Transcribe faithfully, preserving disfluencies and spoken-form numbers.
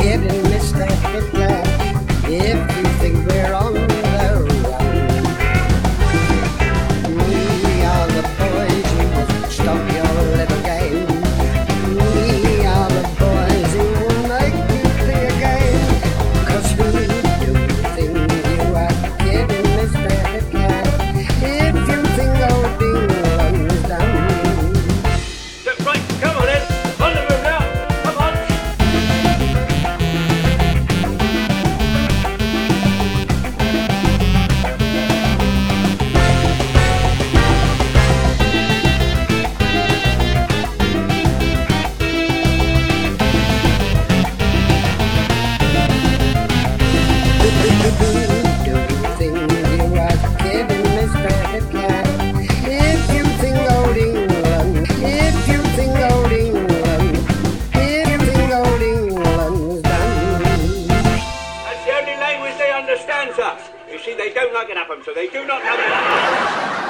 kidding, Mister Hitler, if you think we're on the run. We are the boys who will stop your little game. We are the boys who will make you play a game. Cause who do you think you are kidding, Mister Hitler, if you think old England's done? Right, come on then, on the move now, come on. That's the only language they understand, sir. You see, they don't like it happen, so they do not know it.